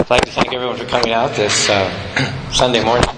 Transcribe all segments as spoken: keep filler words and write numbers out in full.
I'd like to thank everyone for coming out this uh, Sunday morning.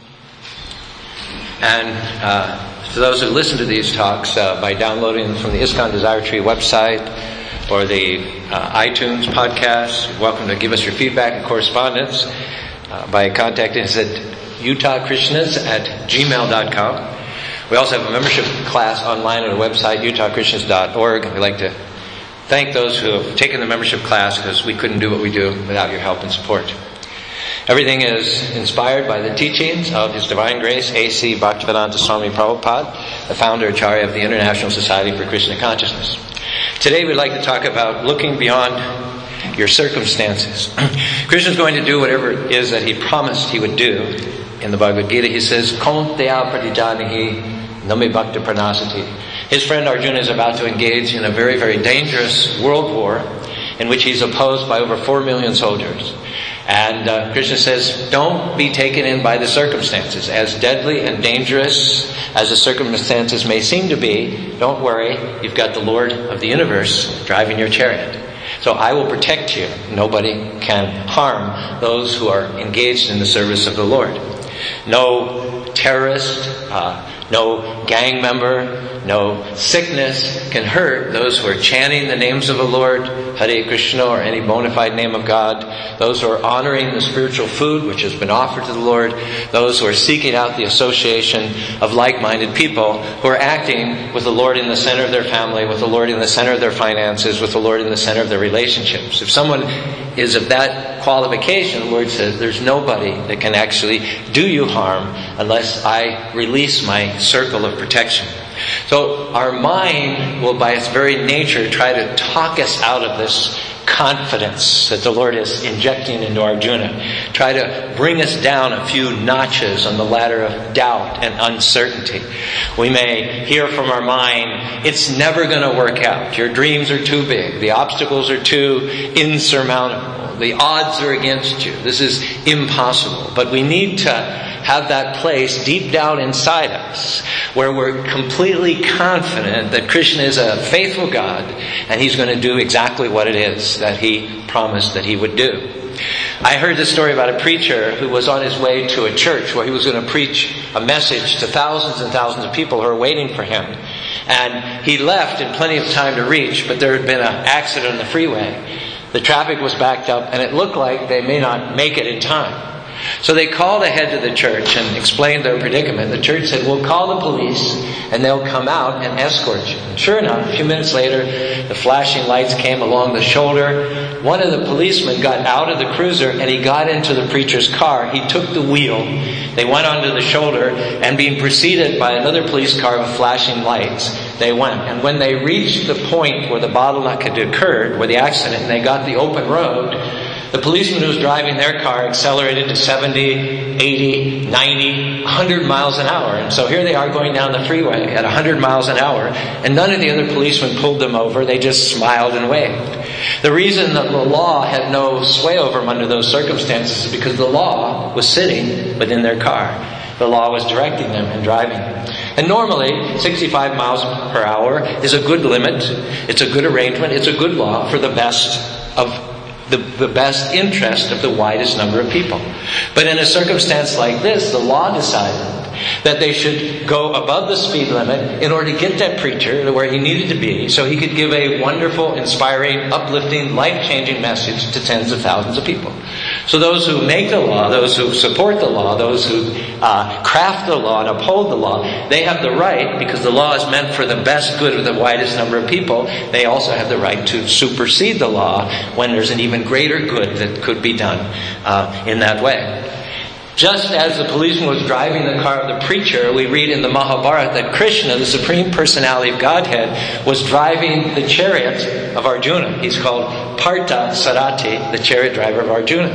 And uh, to those who listen to these talks uh, by downloading them from the ISKCON Desire Tree website or the uh, iTunes podcast, you're welcome to give us your feedback and correspondence uh, by contacting us at utah krishnas at gmail dot com. We also have a membership class online on our website, utah krishnas dot org. We'd like to thank those who have taken the membership class because we couldn't do what we do without your help and support. Everything is inspired by the teachings of His Divine Grace, A C Bhaktivedanta Swami Prabhupada, the founder Acharya of the International Society for Krishna Consciousness. Today we'd like to talk about looking beyond your circumstances. Krishna is going to do whatever it is that He promised He would do. In the Bhagavad Gita He says, Kaunteya pratijanihi name bhakta pranasati. His friend Arjuna is about to engage in a very, very dangerous world war in which he's opposed by over four million soldiers. And uh, Krishna says, don't be taken in by the circumstances. As deadly and dangerous as the circumstances may seem to be, don't worry, you've got the Lord of the universe driving your chariot. So I will protect you. Nobody can harm those who are engaged in the service of the Lord. No terrorist, uh, no gang member, no sickness can hurt those who are chanting the names of the Lord, Hare Krishna, or any bona fide name of God, those who are honoring the spiritual food which has been offered to the Lord, those who are seeking out the association of like-minded people who are acting with the Lord in the center of their family, with the Lord in the center of their finances, with the Lord in the center of their relationships. If someone is of that qualification, the Lord says, there's nobody that can actually do you harm unless I release my circle of protection. So our mind will by its very nature try to talk us out of this confidence that the Lord is injecting into Arjuna. Try to bring us down a few notches on the ladder of doubt and uncertainty. We may hear from our mind, it's never going to work out. Your dreams are too big. The obstacles are too insurmountable. The odds are against you. This is impossible. But we need to have that place deep down inside us where we're completely confident that Krishna is a faithful God and He's going to do exactly what it is that He promised that He would do. I heard this story about a preacher who was on his way to a church where he was going to preach a message to thousands and thousands of people who are waiting for him. And he left in plenty of time to reach, but there had been an accident on the freeway. The traffic was backed up and it looked like they may not make it in time. So they called ahead to the church and explained their predicament. The church said, we'll call the police and they'll come out and escort you. And sure enough, a few minutes later, the flashing lights came along the shoulder. One of the policemen got out of the cruiser and he got into the preacher's car. He took the wheel. They went onto the shoulder and being preceded by another police car with flashing lights, they went. And when they reached the point where the bottleneck had occurred, where the accident, and they got the open road, the policeman who was driving their car accelerated to seventy, eighty, ninety, one hundred miles an hour. And so here they are going down the freeway at one hundred miles an hour, and none of the other policemen pulled them over. They just smiled and waved. The reason that the law had no sway over them under those circumstances is because the law was sitting within their car. The law was directing them and driving them. And normally, sixty-five miles per hour is a good limit. It's a good arrangement. It's a good law for the best of The, the best interest of the widest number of people. But in a circumstance like this, the law decided that they should go above the speed limit in order to get that preacher to where he needed to be so he could give a wonderful, inspiring, uplifting, life-changing message to tens of thousands of people. So those who make the law, those who support the law, those who uh, craft the law and uphold the law, they have the right, because the law is meant for the best good of the widest number of people, they also have the right to supersede the law when there's an even greater good that could be done uh, in that way. Just as the policeman was driving the car of the preacher, we read in the Mahabharata that Krishna, the Supreme Personality of Godhead, was driving the chariot of Arjuna. He's called Partha Sarati, the chariot driver of Arjuna.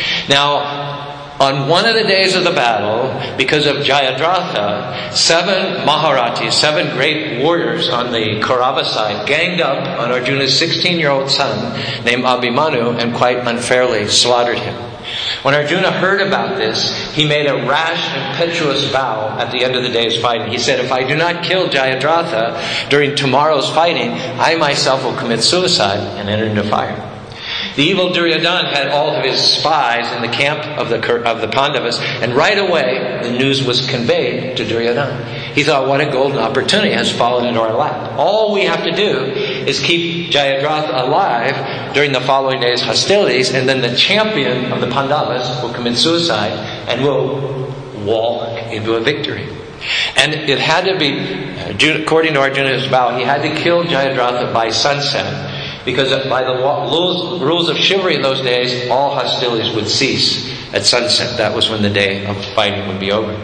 Now, on one of the days of the battle, because of Jayadratha, seven Maharatis, seven great warriors on the Kaurava side, ganged up on Arjuna's sixteen-year-old son named Abhimanyu and quite unfairly slaughtered him. When Arjuna heard about this, he made a rash, impetuous vow at the end of the day's fighting. He said, if I do not kill Jayadratha during tomorrow's fighting, I myself will commit suicide and enter into fire. The evil Duryodhana had all of his spies in the camp of the of the Pandavas, and right away the news was conveyed to Duryodhana. He thought, what a golden opportunity has fallen into our lap. All we have to do is keep Jayadratha alive during the following day's hostilities, and then the champion of the Pandavas will commit suicide and will walk into a victory. And it had to be, according to Arjuna's vow, he had to kill Jayadratha by sunset. Because by the rules of chivalry in those days, all hostilities would cease at sunset. That was when the day of fighting would be over.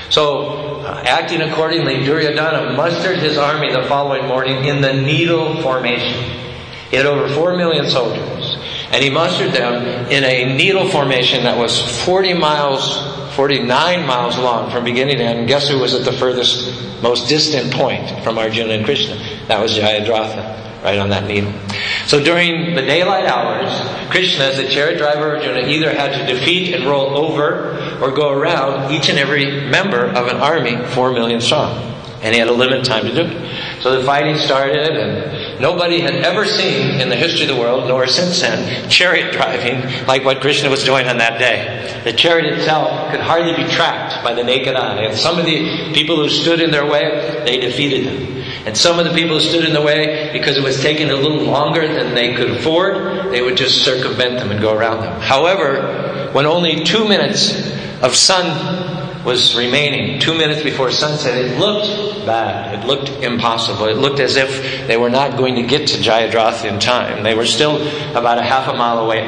So, uh, acting accordingly, Duryodhana mustered his army the following morning in the needle formation. He had over four million soldiers. And he mustered them in a needle formation that was forty miles, forty-nine miles long from beginning to end. Guess who was at the furthest, most distant point from Arjuna and Krishna? That was Jayadratha. Right on that needle. So during the daylight hours, Krishna, as the chariot driver of Arjuna, either had to defeat and roll over or go around each and every member of an army, four million strong. And he had a limited time to do it. So the fighting started, and nobody had ever seen in the history of the world, nor since then, chariot driving like what Krishna was doing on that day. The chariot itself could hardly be tracked by the naked eye. And some of the people who stood in their way, they defeated them. And some of the people who stood in the way, because it was taking a little longer than they could afford, they would just circumvent them and go around them. However, when only two minutes of sun was remaining, two minutes before sunset, it looked bad. It looked impossible. It looked as if they were not going to get to Jayadratha in time. They were still about a half a mile away.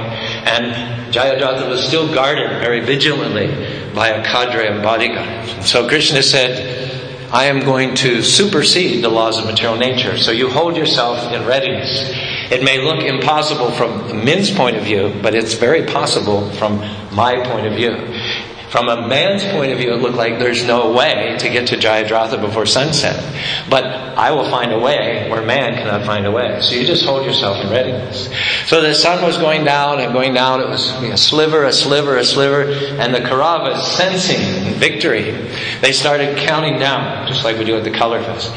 And Jayadratha was still guarded very vigilantly by a cadre of bodyguards. So Krishna said, I am going to supersede the laws of material nature. So you hold yourself in readiness. It may look impossible from men's point of view, but it's very possible from my point of view. From a man's point of view, it looked like there's no way to get to Jayadratha before sunset. But I will find a way where man cannot find a way. So you just hold yourself in readiness. So the sun was going down and going down. It was a sliver, a sliver, a sliver. And the Kauravas, sensing victory, they started counting down, just like we do at the Color Fest.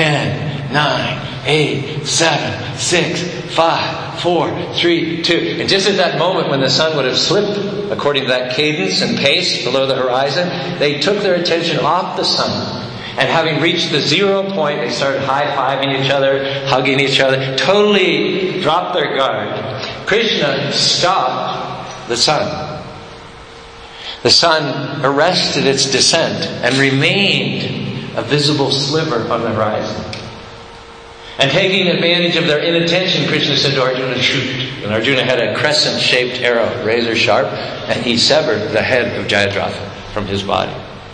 Ten, nine, eight, seven, six, five, four, three, two. And just at that moment when the sun would have slipped, according to that cadence and pace below the horizon, they took their attention off the sun. And having reached the zero point, they started high-fiving each other, hugging each other, totally dropped their guard. Krishna stopped the sun. The sun arrested its descent and remained a visible sliver on the horizon. And taking advantage of their inattention, Krishna said to Arjuna, shoot. And Arjuna had a crescent-shaped arrow, razor sharp, and he severed the head of Jayadratha from his body.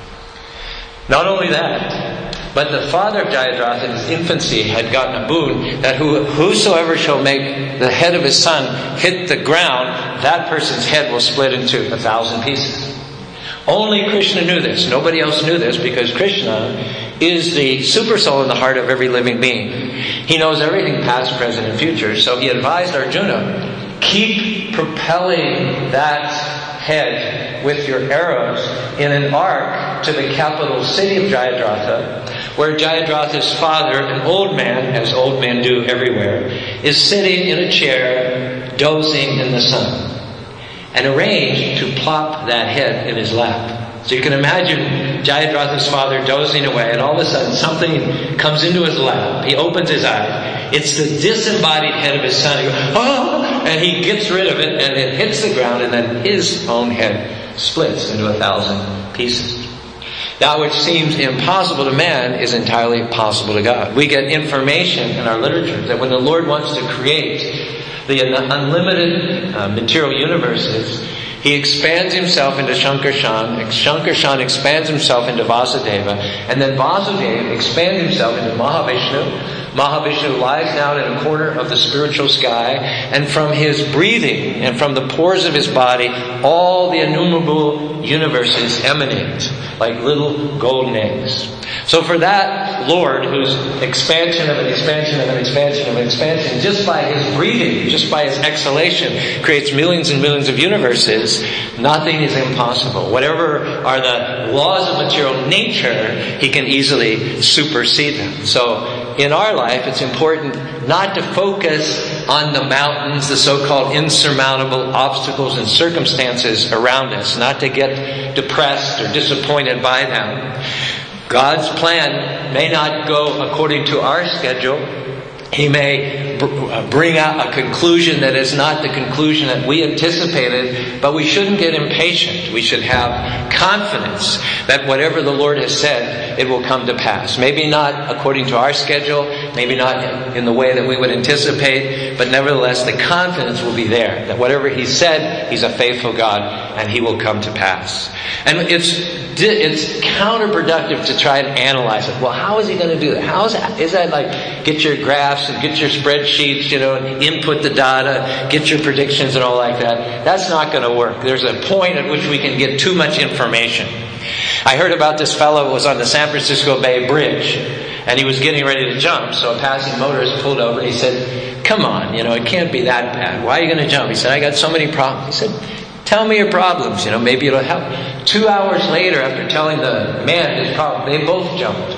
Not only that, but the father of Jayadratha in his infancy had gotten a boon that who, whosoever shall make the head of his son hit the ground, that person's head will split into a thousand pieces. Only Krishna knew this. Nobody else knew this because Krishna is the super soul in the heart of every living being. He knows everything past, present, and future. So he advised Arjuna, keep propelling that head with your arrows in an arc to the capital city of Jayadratha, where Jayadratha's father, an old man, as old men do everywhere, is sitting in a chair, dozing in the sun, and arranged to plop that head in his lap. So you can imagine Jayadratha's father dozing away, and all of a sudden something comes into his lap. He opens his eyes. It's the disembodied head of his son. He goes, oh! And he gets rid of it, and it hits the ground, and then his own head splits into a thousand pieces. That which seems impossible to man is entirely possible to God. We get information in our literature that when the Lord wants to create the unlimited uh, material universes, He expands Himself into Shankarshan, Shankarshan expands Himself into Vasudeva, and then Vasudeva expands Himself into Mahavishnu. Mahavishnu lies down in a corner of the spiritual sky, and from His breathing and from the pores of His body, all the innumerable universes emanate like little golden eggs. So for that Lord, whose expansion of an expansion of an expansion of an expansion, just by His breathing, just by His exhalation, creates millions and millions of universes, nothing is impossible. Whatever are the laws of material nature, He can easily supersede them. So in our life, it's important not to focus on the mountains, the so-called insurmountable obstacles and circumstances around us, not to get depressed or disappointed by them. God's plan may not go according to our schedule. He may br- bring out a conclusion that is not the conclusion that we anticipated, but we shouldn't get impatient. We should have confidence that whatever the Lord has said, it will come to pass. Maybe not according to our schedule, maybe not in the way that we would anticipate, but nevertheless the confidence will be there that whatever He said, He's a faithful God and He will come to pass. And it's it's counterproductive to try and analyze it. Well, how is He going to do that? How is that? Is that like get your graphs and get your spreadsheets, you know, and input the data, get your predictions and all like that? That's not going to work. There's a point at which we can get too much information. I heard about this fellow who was on the San Francisco Bay Bridge, and he was getting ready to jump, so a passing motorist pulled over and he said, "Come on, you know, it can't be that bad. Why are you going to jump?" He said, "I got so many problems." He said, "Tell me your problems, you know, maybe it'll help." Two hours later, after telling the man his problem, they both jumped.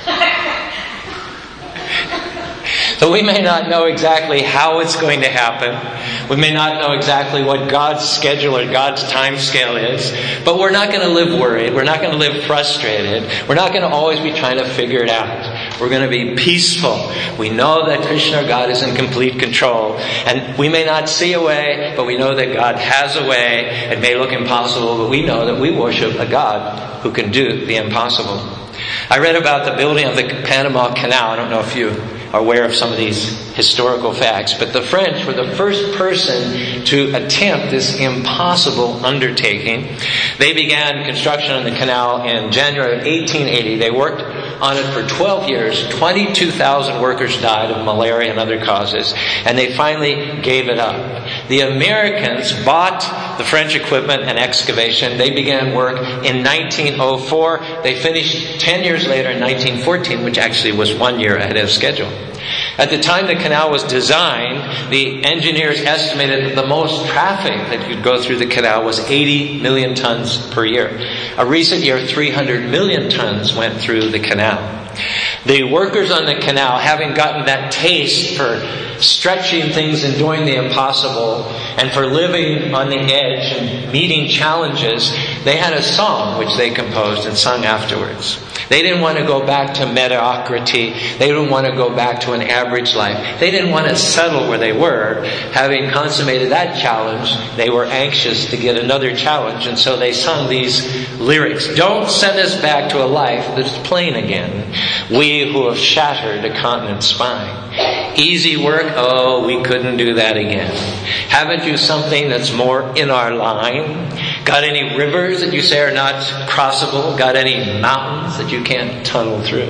So we may not know exactly how it's going to happen. We may not know exactly what God's schedule or God's time scale is. But we're not going to live worried. We're not going to live frustrated. We're not going to always be trying to figure it out. We're going to be peaceful. We know that Krishna, our God, is in complete control. And we may not see a way, but we know that God has a way. It may look impossible, but we know that we worship a God who can do the impossible. I read about the building of the Panama Canal. I don't know if you are aware of some of these historical facts, but the French were the first person to attempt this impossible undertaking. They began construction on the canal in January of eighteen eighty. They worked on it for twelve years. twenty-two thousand workers died of malaria and other causes, and they finally gave it up. The Americans bought the French equipment and excavation. They began work in nineteen oh four. They finished ten years later in nineteen fourteen, which actually was one year ahead of schedule. At the time the canal was designed, the engineers estimated that the most traffic that could go through the canal was eighty million tons per year. A recent year, three hundred million tons went through the canal. The workers on the canal, having gotten that taste for stretching things and doing the impossible, and for living on the edge and meeting challenges, they had a song which they composed and sung afterwards. They didn't want to go back to mediocrity. They didn't want to go back to an average life. They didn't want to settle where they were. Having consummated that challenge, they were anxious to get another challenge, and so they sung these lyrics. "Don't send us back to a life that's plain again, we who have shattered a continent's spine. Easy work, oh, we couldn't do that again. Haven't you something that's more in our line? Got any rivers that you say are not crossable? Got any mountains that you can't tunnel through?"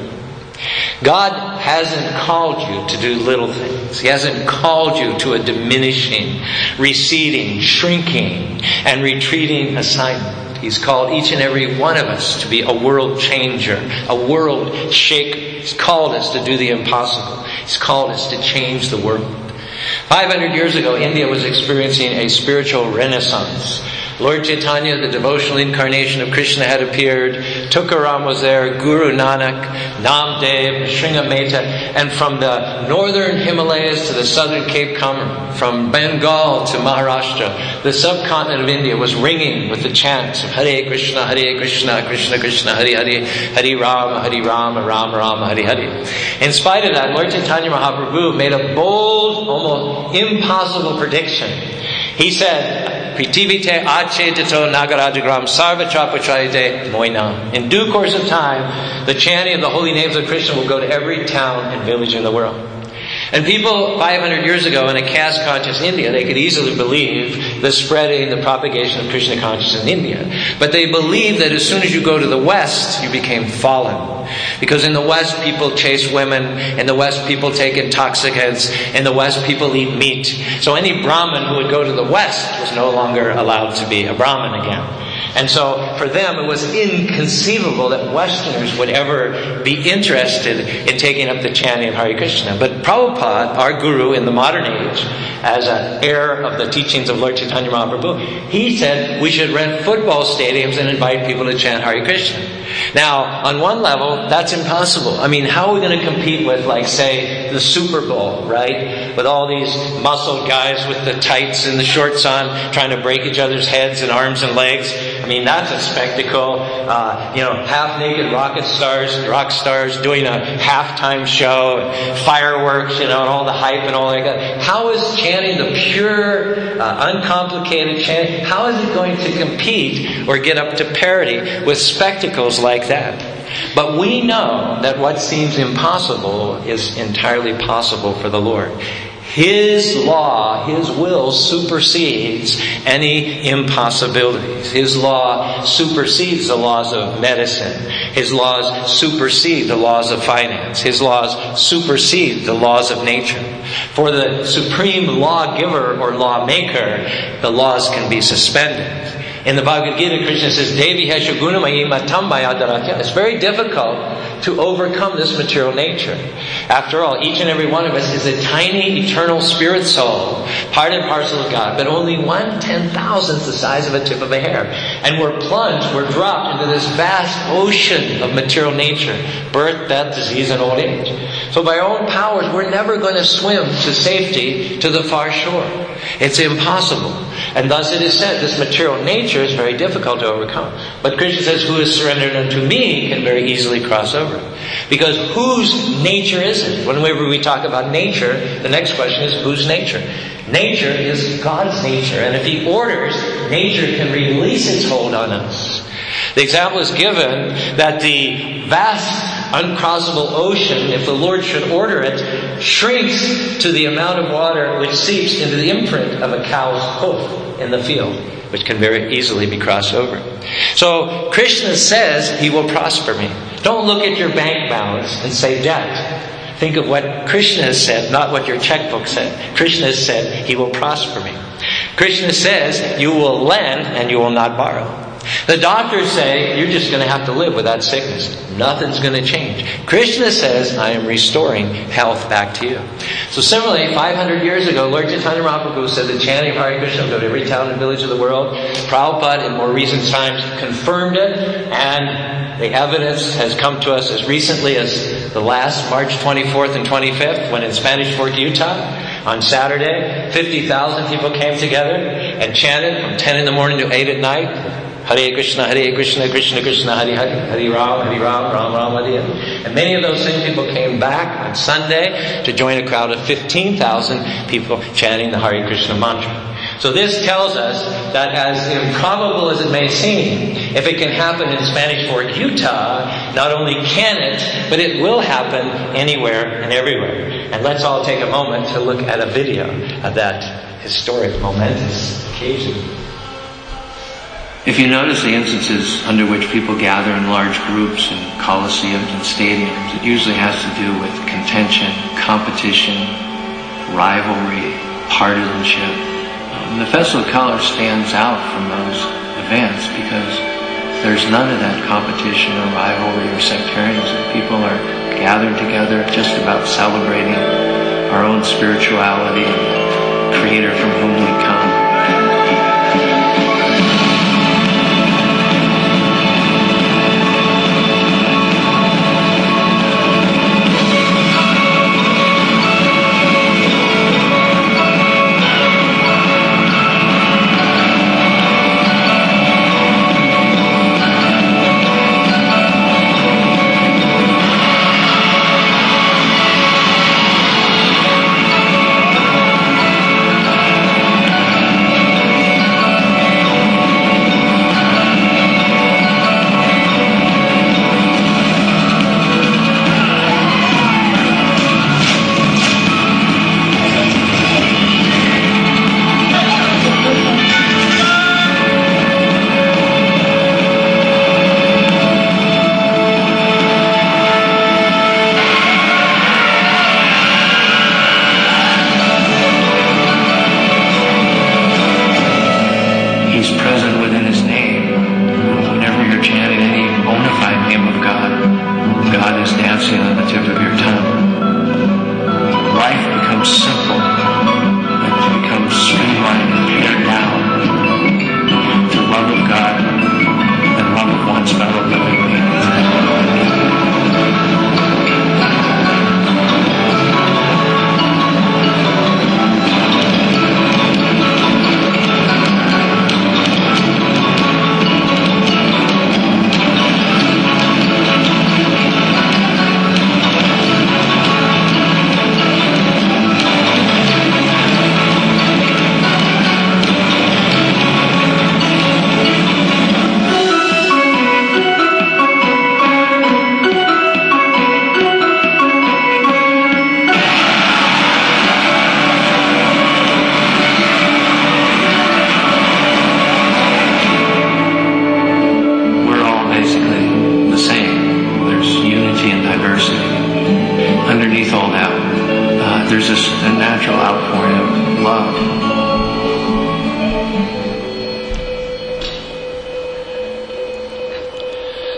God hasn't called you to do little things. He hasn't called you to a diminishing, receding, shrinking, and retreating assignment. He's called each and every one of us to be a world changer, a world shaker. He's called us to do the impossible. He's called us to change the world. five hundred years ago, India was experiencing a spiritual renaissance. Lord Chaitanya, the devotional incarnation of Krishna, had appeared. Tukaram was there, Guru Nanak, Namdev, Shringa Mehta, and from the northern Himalayas to the southern Cape Comorin, from Bengal to Maharashtra, the subcontinent of India was ringing with the chants of Hare Krishna, Hare Krishna, Krishna Krishna, Hare Hare, Hare Rama, Hare Rama, Rama Rama, Hare Hare. In spite of that, Lord Chaitanya Mahaprabhu made a bold, almost impossible prediction. He said, Pritivite achetito nagarajagram sarvatrapachayate moina. In due course of time, the chanting of the holy names of Krishna will go to every town and village in the world. And people five hundred years ago in a caste-conscious India, they could easily believe the spreading, the propagation of Krishna consciousness in India. But they believed that as soon as you go to the West, you became fallen. Because in the West, people chase women. In the West, people take intoxicants. In the West, people eat meat. So any Brahmin who would go to the West was no longer allowed to be a Brahmin again. And so for them, it was inconceivable that Westerners would ever be interested in taking up the chanting of Hare Krishna. But Prabhupada, our guru in the modern age, as an heir of the teachings of Lord Chaitanya Mahaprabhu, he said we should rent football stadiums and invite people to chant Hare Krishna. Now, on one level, that's impossible. I mean, how are we going to compete with, like, say, the Super Bowl, right? With all these muscled guys with the tights and the shorts on, trying to break each other's heads and arms and legs. I mean, that's a spectacle. Uh, you know, half-naked rocket stars, rock stars doing a halftime show, and fireworks, you know, and all the hype and all that. How is chanting the pure, uh, uncomplicated chant, how is it going to compete or get up to parity with spectacles like that? But we know that what seems impossible is entirely possible for the Lord. His law, His will supersedes any impossibilities. His law supersedes the laws of medicine. His laws supersede the laws of finance. His laws supersede the laws of nature. For the supreme lawgiver or lawmaker, the laws can be suspended. In the Bhagavad Gita, Krishna says, Devi Heshagunamayi Matambaya Daratya. It's very difficult to overcome this material nature. After all, each and every one of us is a tiny, eternal spirit soul, part and parcel of God, but only one ten thousandth the size of a tip of a hair. And we're plunged, we're dropped into this vast ocean of material nature, birth, death, disease, and old age. So by our own powers, we're never going to swim to safety to the far shore. It's impossible. And thus it is said, this material nature is very difficult to overcome. But Krishna says, who is surrendered unto me can very easily cross over. Because whose nature is it? Whenever we talk about nature, the next question is, whose nature? Nature is God's nature. And if He orders, nature can release its hold on us. The example is given that the vast uncrossable ocean, if the Lord should order it, shrinks to the amount of water which seeps into the imprint of a cow's hoof in the field, which can very easily be crossed over. So Krishna says He will prosper me. Don't look at your bank balance and say debt. Think of what Krishna has said, not what your checkbook said. Krishna has said He will prosper me. Krishna says you will lend and you will not borrow. The doctors say you're just going to have to live with that sickness. Nothing's going to change. Krishna says, I am restoring health back to you. So similarly, five hundred years ago, Lord Chaitanya Mahaprabhu said the chanting of Hare Krishna will go to every town and village of the world. Prabhupada in more recent times confirmed it, and the evidence has come to us as recently as the last March twenty-fourth and twenty-fifth, when in Spanish Fork, Utah, on Saturday, fifty thousand people came together and chanted from ten in the morning to eight at night. Hare Krishna, Hare Krishna, Krishna Krishna, Hare Hare, Hare Ram, Hare Ram, Ram Ram, Hare Hare. And many of those same people came back on Sunday to join a crowd of fifteen thousand people chanting the Hare Krishna mantra. So this tells us that as improbable as it may seem, if it can happen in Spanish Fork, Utah, not only can it, but it will happen anywhere and everywhere. And let's all take a moment to look at a video of that historic, momentous occasion. If you notice the instances under which people gather in large groups in coliseums and stadiums, it usually has to do with contention, competition, rivalry, partisanship. Um, the Festival of Colors stands out from those events because there's none of that competition or rivalry or sectarianism. People are gathered together just about celebrating our own spirituality and the Creator from whom we come.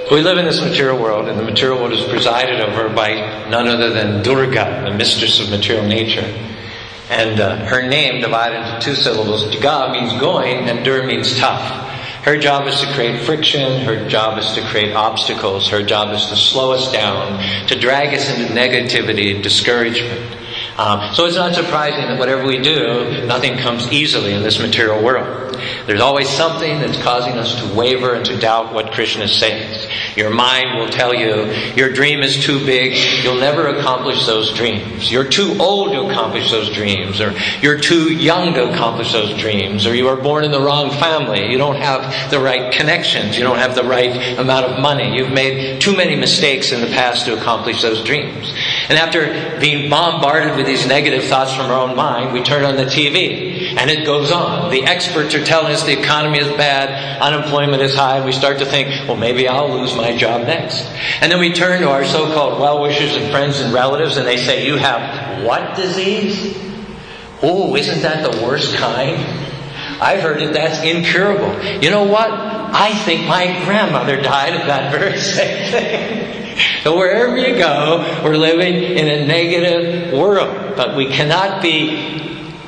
We live in this material world, and the material world is presided over by none other than Durga, the mistress of material nature. And uh, her name, divided into two syllables, Ga means going, and Dur means tough. Her job is to create friction. Her job is to create obstacles. Her job is to slow us down, to drag us into negativity and discouragement. Um, so it's not surprising that whatever we do, nothing comes easily in this material world. There's always something that's causing us to waver and to doubt what Krishna says. Your mind will tell you, your dream is too big, you'll never accomplish those dreams. You're too old to accomplish those dreams, or you're too young to accomplish those dreams, or you were born in the wrong family, you don't have the right connections, you don't have the right amount of money, you've made too many mistakes in the past to accomplish those dreams. And after being bombarded with these negative thoughts from our own mind, we turn on the T V, and it goes on. The experts are telling us the economy is bad, unemployment is high, and we start to think, well, maybe I'll lose my job next. And then we turn to our so-called well-wishers and friends and relatives, and they say, you have what disease? Oh, isn't that the worst kind? I've heard that that's incurable. You know what? I think my grandmother died of that very same thing. So wherever you go, we're living in a negative world. But we cannot be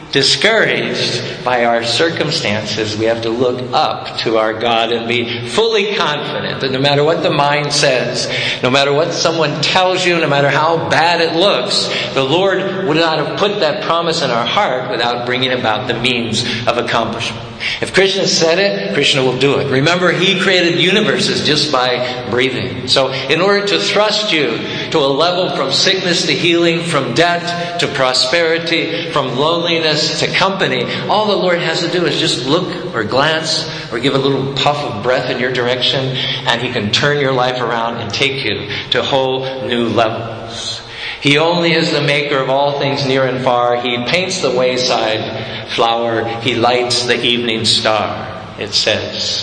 discouraged by our circumstances. We have to look up to our God and be fully confident that no matter what the mind says, no matter what someone tells you, no matter how bad it looks, the Lord would not have put that promise in our heart without bringing about the means of accomplishment. If Krishna said it, Krishna will do it. Remember, He created universes just by breathing. So in order to thrust you to a level from sickness to healing, from debt to prosperity, from loneliness to company, all the Lord has to do is just look or glance or give a little puff of breath in your direction, and He can turn your life around and take you to whole new levels. He only is the maker of all things near and far. He paints the wayside flower. He lights the evening star, it says.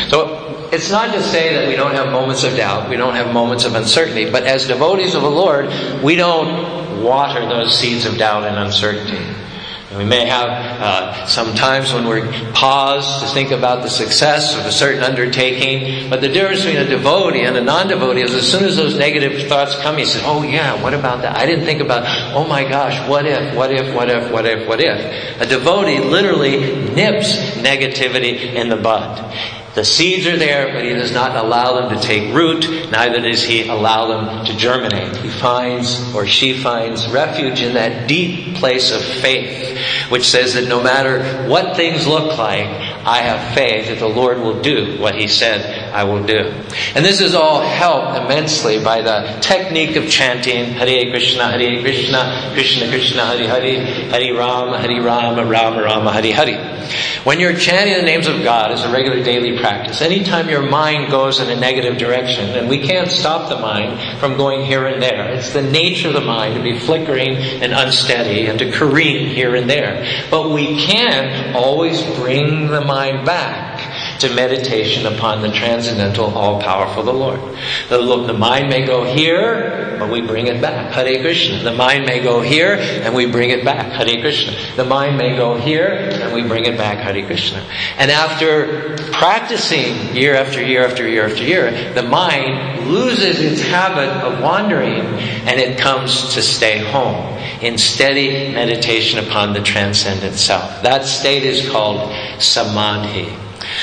So it's not to say that we don't have moments of doubt. We don't have moments of uncertainty. But as devotees of the Lord, we don't water those seeds of doubt and uncertainty. We may have uh, some times when we're paused to think about the success of a certain undertaking. But the difference between a devotee and a non-devotee is as soon as those negative thoughts come, you say, oh yeah, what about that? I didn't think about, oh my gosh, what if, what if, what if, what if, what if? A devotee literally nips negativity in the bud. The seeds are there, but He does not allow them to take root. Neither does He allow them to germinate. He finds, or she finds, refuge in that deep place of faith, which says that no matter what things look like, I have faith that the Lord will do what He said I will do. And this is all helped immensely by the technique of chanting Hare Krishna, Hare Krishna, Krishna Krishna, Hare Hare, Hare Rama, Hare Rama, Rama Rama, Hare Hare. When you're chanting the names of God as a regular daily practice, anytime your mind goes in a negative direction, and we can't stop the mind from going here and there. It's the nature of the mind to be flickering and unsteady and to careen here and there. But we can always bring the mind back to meditation upon the transcendental, all-powerful, the Lord. The, the mind may go here, but we bring it back. Hare Krishna. The mind may go here, and we bring it back. Hare Krishna. The mind may go here, and we bring it back. Hare Krishna. And after practicing year after year after year after year, the mind loses its habit of wandering, and it comes to stay home in steady meditation upon the transcendent self. That state is called samadhi.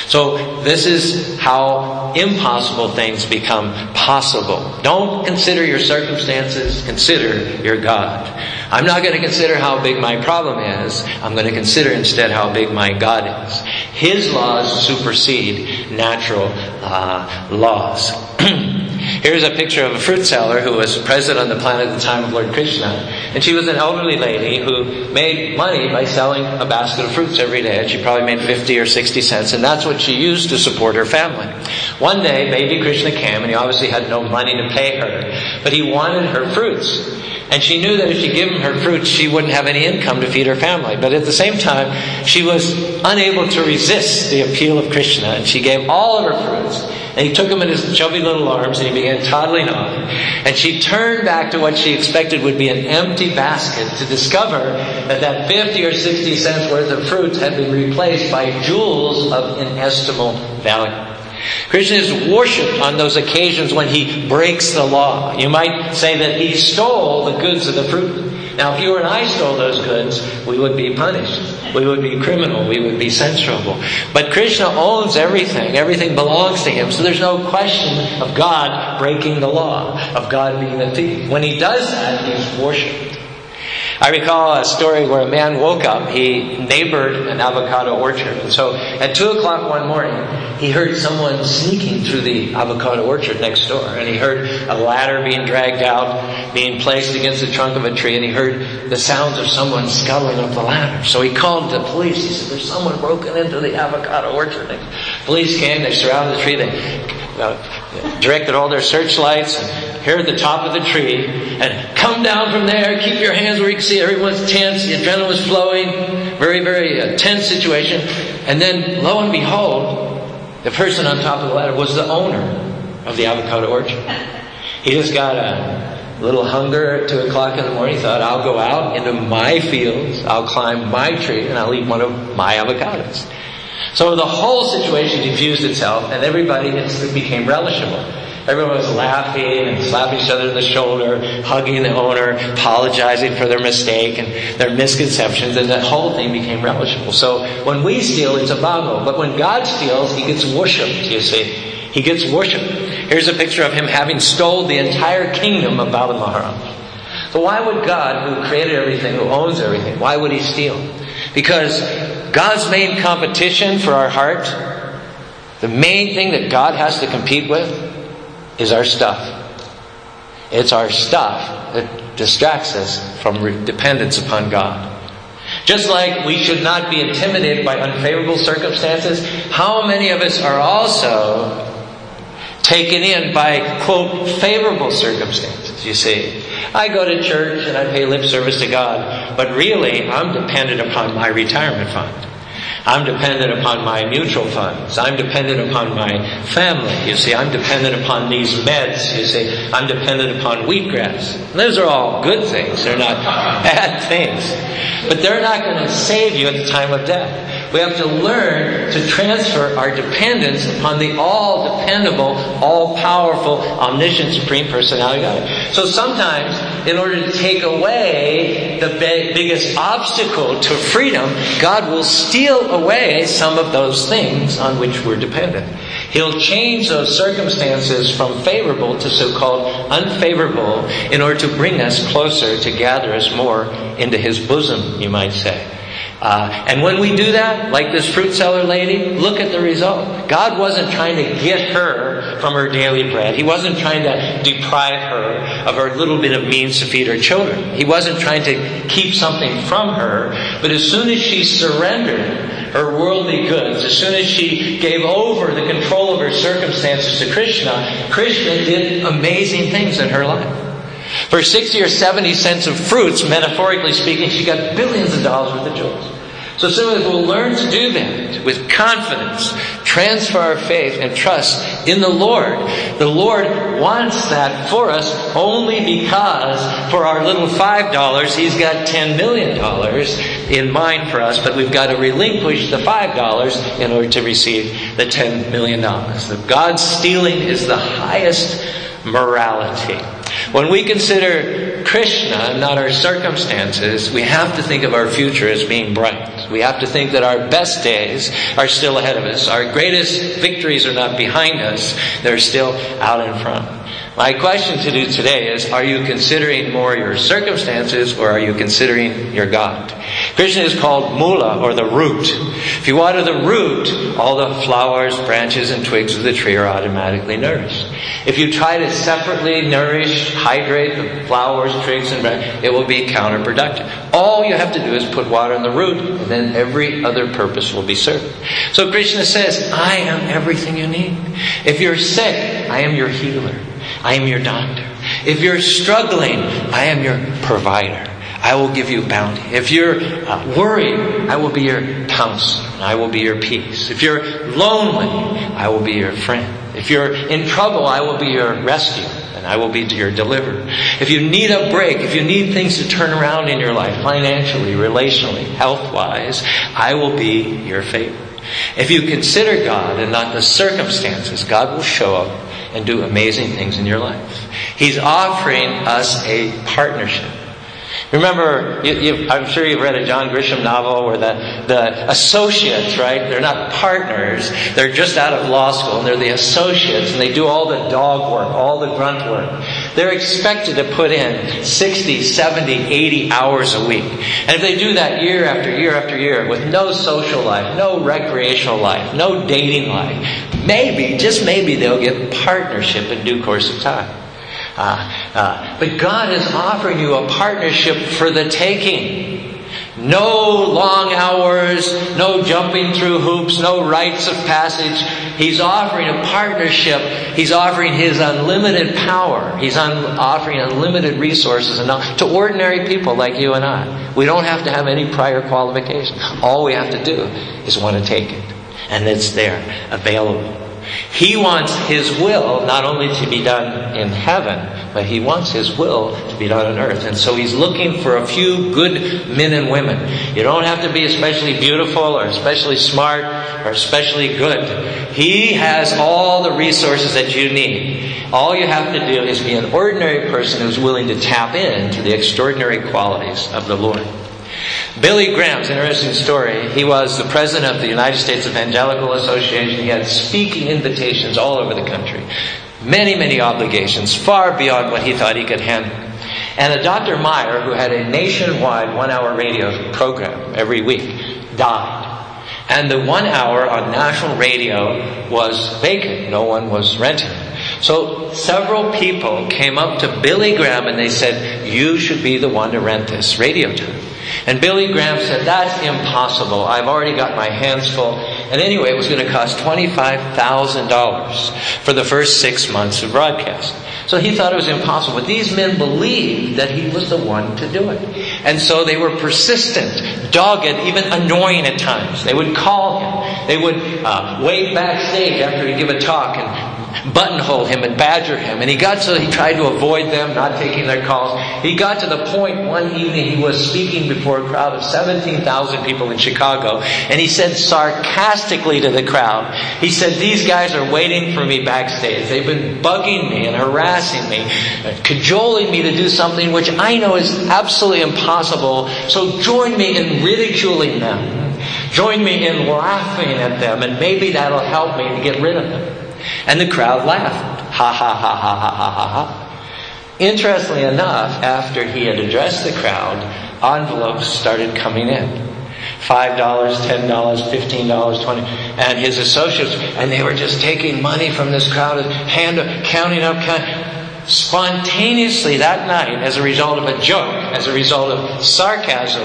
So this is how impossible things become possible. Don't consider your circumstances, consider your God. I'm not going to consider how big my problem is. I'm going to consider instead how big my God is. His laws supersede natural uh, laws. Here's a picture of a fruit seller who was present on the planet at the time of Lord Krishna. And she was an elderly lady who made money by selling a basket of fruits every day. And she probably made fifty or sixty cents. And that's what she used to support her family. One day, baby Krishna came, and he obviously had no money to pay her. But he wanted her fruits. And she knew that if she gave him her fruits, she wouldn't have any income to feed her family. But at the same time, she was unable to resist the appeal of Krishna. And she gave all of her fruits. And he took them in his chubby little arms and he began toddling on. And she turned back to what she expected would be an empty basket to discover that that fifty or sixty cents worth of fruits had been replaced by jewels of inestimable value. Krishna is worshipped on those occasions when he breaks the law. You might say that he stole the goods of the fruit. Now, if you and I stole those goods, we would be punished. We would be criminal. We would be censurable. But Krishna owns everything. Everything belongs to him. So there's no question of God breaking the law, of God being a thief. When he does that, he's worshipped. I recall a story where a man woke up. He neighbored an avocado orchard. And so at two o'clock one morning, he heard someone sneaking through the avocado orchard next door. And he heard a ladder being dragged out, being placed against the trunk of a tree. And he heard the sounds of someone scuttling up the ladder. So he called the police. He said, there's someone broken into the avocado orchard. And police came. They surrounded the tree. They uh, directed all their searchlights. And here at the top of the tree, and come down from there, keep your hands where you can see. Everyone's tense, the adrenaline was flowing, very, very uh, tense situation. And then, lo and behold, the person on top of the ladder was the owner of the avocado orchard. He just got a little hunger at two o'clock in the morning. He thought, I'll go out into my fields, I'll climb my tree, and I'll eat one of my avocados. So the whole situation diffused itself, and everybody it became relishable. Everyone was laughing and slapping each other on the shoulder, hugging the owner, apologizing for their mistake and their misconceptions, and that whole thing became relishable. So when we steal, it's a bongo. But when God steals, he gets worshipped, you see. He gets worshipped. Here's a picture of him having stole the entire kingdom of Bala Maharaj. So why would God, who created everything, who owns everything, why would he steal? Because God's main competition for our heart, the main thing that God has to compete with, is our stuff. It's our stuff that distracts us from dependence upon God. Just like we should not be intimidated by unfavorable circumstances, how many of us are also taken in by, quote, favorable circumstances, you see. I go to church and I pay lip service to God, but really I'm dependent upon my retirement fund. I'm dependent upon my mutual funds. I'm dependent upon my family. You see, I'm dependent upon these meds. You see, I'm dependent upon wheatgrass. And those are all good things. They're not bad things. But they're not going to save you at the time of death. We have to learn to transfer our dependence upon the all-dependable, all-powerful, omniscient, supreme personality of God. So sometimes, in order to take away the biggest obstacle to freedom, God will steal away some of those things on which we're dependent. He'll change those circumstances from favorable to so-called unfavorable in order to bring us closer, to gather us more into his bosom, you might say. Uh, and when we do that, like this fruit seller lady, look at the result. God wasn't trying to get her from her daily bread. He wasn't trying to deprive her of her little bit of means to feed her children. He wasn't trying to keep something from her. But as soon as she surrendered her worldly goods, as soon as she gave over the control of her circumstances to Krishna, Krishna did amazing things in her life. For sixty or seventy cents of fruits, metaphorically speaking, she got billions of dollars worth of jewels. So as soon as we'll learn to do that with confidence, transfer our faith and trust in the Lord, the Lord wants that for us only because for our little five dollars, He's got ten million dollars in mind for us, but we've got to relinquish the five dollars in order to receive the ten million dollars. The God stealing is the highest morality. When we consider Krishna, not our circumstances, we have to think of our future as being bright. We have to think that our best days are still ahead of us. Our greatest victories are not behind us. They're still out in front. My question to you today is, are you considering more your circumstances or are you considering your God? Krishna is called Mula, or the root. If you water the root, all the flowers, branches, and twigs of the tree are automatically nourished. If you try to separately nourish, hydrate the flowers, twigs, and branches, it will be counterproductive. All you have to do is put water on the root, and then every other purpose will be served. So Krishna says, I am everything you need. If you're sick, I am your healer. I am your doctor. If you're struggling, I am your provider. I will give you bounty. If you're uh, worried, I will be your counselor. I will be your peace. If you're lonely, I will be your friend. If you're in trouble, I will be your rescue. And I will be your deliverer. If you need a break, if you need things to turn around in your life, financially, relationally, health-wise, I will be your favor. If you consider God and not the circumstances, God will show up and do amazing things in your life. He's offering us a partnership. Remember, you, you, I'm sure you've read a John Grisham novel where the, the associates, right? They're not partners. They're just out of law school, and they're the associates, and they do all the dog work, all the grunt work. They're expected to put in sixty, seventy, eighty hours a week. And if they do that year after year after year with no social life, no recreational life, no dating life, maybe, just maybe, they'll get partnership in due course of time. Uh, uh, but God is offering you a partnership for the taking. No long hours, no jumping through hoops, no rites of passage. He's offering a partnership. He's offering His unlimited power. He's un- offering unlimited resources and to ordinary people like you and I. We don't have to have any prior qualifications. All we have to do is want to take it. And it's there, available. He wants His will not only to be done in heaven, but He wants His will to be done on earth. And so He's looking for a few good men and women. You don't have to be especially beautiful or especially smart or especially good. He has all the resources that you need. All you have to do is be an ordinary person who's willing to tap into the extraordinary qualities of the Lord. Billy Graham's an interesting story. He was the president of the United States Evangelical Association. He had speaking invitations all over the country. Many, many obligations, far beyond what he thought he could handle. And a Doctor Meyer, who had a nationwide one-hour radio program every week, died. And the one hour on national radio was vacant. No one was renting it. So several people came up to Billy Graham and they said, "You should be the one to rent this radio time." And Billy Graham said, "That's impossible. I've already got my hands full." And anyway, it was going to cost twenty-five thousand dollars for the first six months of broadcast. So he thought it was impossible. But these men believed that he was the one to do it. And so they were persistent, dogged, even annoying at times. They would call him. They would uh, wait backstage after he'd give a talk and buttonhole him and badger him. And he got so he tried to avoid them, not taking their calls. He got to the point one evening he was speaking before a crowd of seventeen thousand people in Chicago. And he said sarcastically to the crowd, he said, "These guys are waiting for me backstage. They've been bugging me and harassing me, cajoling me to do something which I know is absolutely impossible. So join me in ridiculing them. Join me in laughing at them, and maybe that'll help me to get rid of them." And the crowd laughed. Ha ha ha ha ha ha ha ha. Interestingly enough, after he had addressed the crowd, envelopes started coming in. Five dollars, ten dollars, fifteen dollars, twenty dollars. And his associates, and they were just taking money from this crowd and hand, counting up, counting. Spontaneously that night, as a result of a joke, as a result of sarcasm,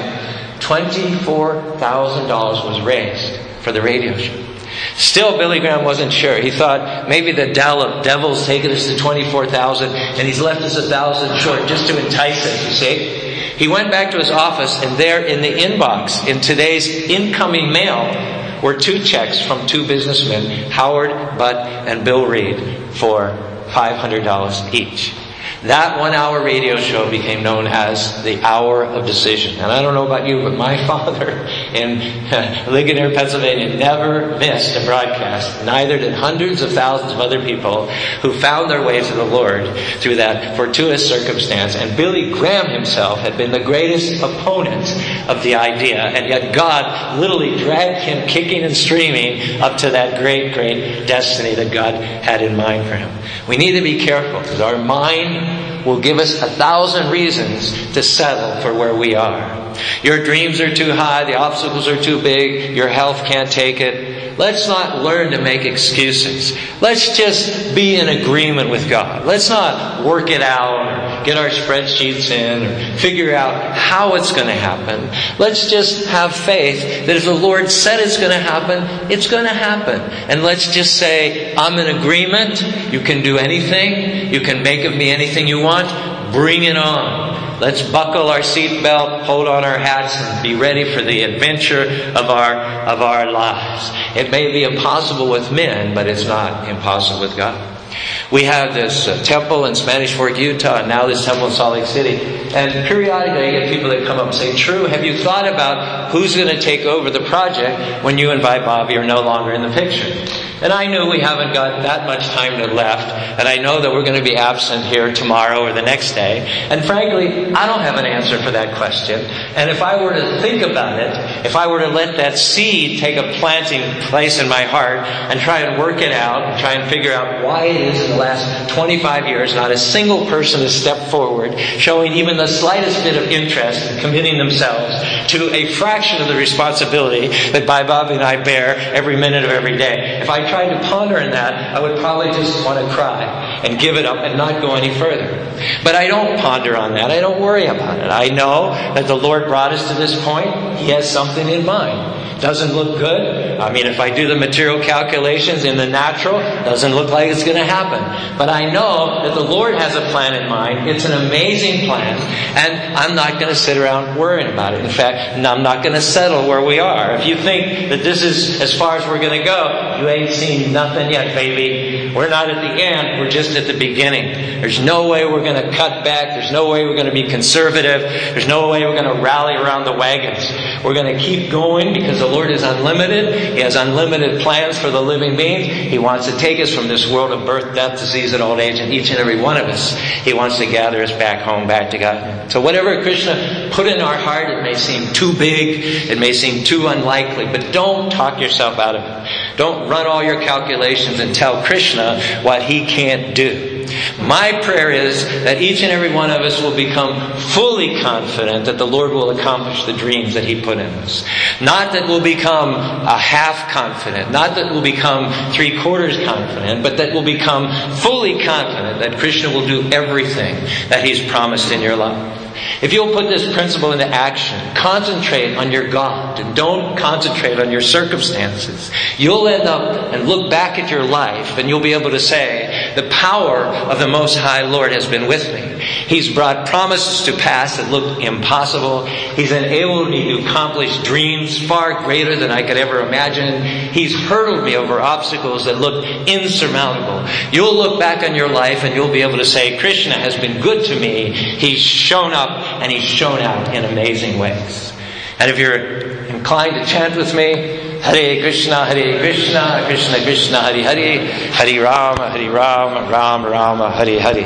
twenty-four thousand dollars was raised for the radio show. Still, Billy Graham wasn't sure. He thought maybe the devil's taken us to twenty-four thousand and he's left us a thousand short just to entice us, you see. He went back to his office, and there in the inbox, in today's incoming mail, were two checks from two businessmen, Howard Butt and Bill Reed, for five hundred dollars each. That one-hour radio show became known as the Hour of Decision. And I don't know about you, but my father in Ligonier, Pennsylvania, never missed a broadcast. Neither did hundreds of thousands of other people who found their way to the Lord through that fortuitous circumstance. And Billy Graham himself had been the greatest opponent of the idea. And yet God literally dragged him kicking and screaming up to that great, great destiny that God had in mind for him. We need to be careful, because our mind will give us a thousand reasons to settle for where we are. Your dreams are too high, the obstacles are too big, your health can't take it. Let's not learn to make excuses. Let's just be in agreement with God. Let's not work it out or get our spreadsheets in or figure out how it's going to happen. Let's just have faith that if the Lord said it's going to happen, it's going to happen. And let's just say, I'm in agreement. You can do anything. You can make of me anything you want. Bring it on. Let's buckle our seatbelt, hold on our hats, and be ready for the adventure of our of our lives. It may be impossible with men, but it's not impossible with God. We have this uh, temple in Spanish Fork, Utah, and now this temple in Salt Lake City. And periodically I get people that come up and say, True, have you thought about who's going to take over the project when you and Bobby are no longer in the picture? And I knew we haven't got that much time left, and I know that we're going to be absent here tomorrow or the next day. And frankly, I don't have an answer for that question. And if I were to think about it, if I were to let that seed take a planting place in my heart and try and work it out, and try and figure out why it is in the last twenty-five years not a single person has stepped forward showing even the slightest bit of interest in committing themselves to a fraction of the responsibility that Bobby and I bear every minute of every day. If I tried to ponder in that, I would probably just want to cry and give it up and not go any further. But I don't ponder on that. I don't worry about it. I know that the Lord brought us to this point. He has something in mind. Doesn't look good. I mean, if I do the material calculations in the natural, doesn't look like it's going to happen. But I know that the Lord has a plan in mind. It's an amazing plan. And I'm not going to sit around worrying about it. In fact, I'm not going to settle where we are. If you think that this is as far as we're going to go, you ain't seen nothing yet, baby. We're not at the end. We're just at the beginning. There's no way we're going to cut back. There's no way we're going to be conservative. There's no way we're going to rally around the wagons. We're going to keep going because the Lord is unlimited. He has unlimited plans for the living beings. He wants to take us from this world of birth, death, disease, and old age, and each and every one of us, He wants to gather us back home, back to God. So whatever Krishna put in our heart, it may seem too big, it may seem too unlikely, but don't talk yourself out of it. Don't run all your calculations and tell Krishna what He can't do. My prayer is that each and every one of us will become fully confident that the Lord will accomplish the dreams that He put in us. Not that we'll become a half confident, not that we'll become three quarters confident, but that we'll become fully confident that Krishna will do everything that He's promised in your life. If you'll put this principle into action, concentrate on your God and don't concentrate on your circumstances, you'll end up and look back at your life and you'll be able to say, the power of the Most High Lord has been with me. He's brought promises to pass that looked impossible. He's enabled me to accomplish dreams far greater than I could ever imagine. He's hurdled me over obstacles that looked insurmountable. You'll look back on your life and you'll be able to say, Krishna has been good to me. He's shown up and He's shown out in amazing ways. And if you're inclined to chant with me, Hare Krishna, Hare Krishna, Krishna Krishna, Hare Hare, Hare Rama, Hare Rama, Rama Rama, Hare Hare.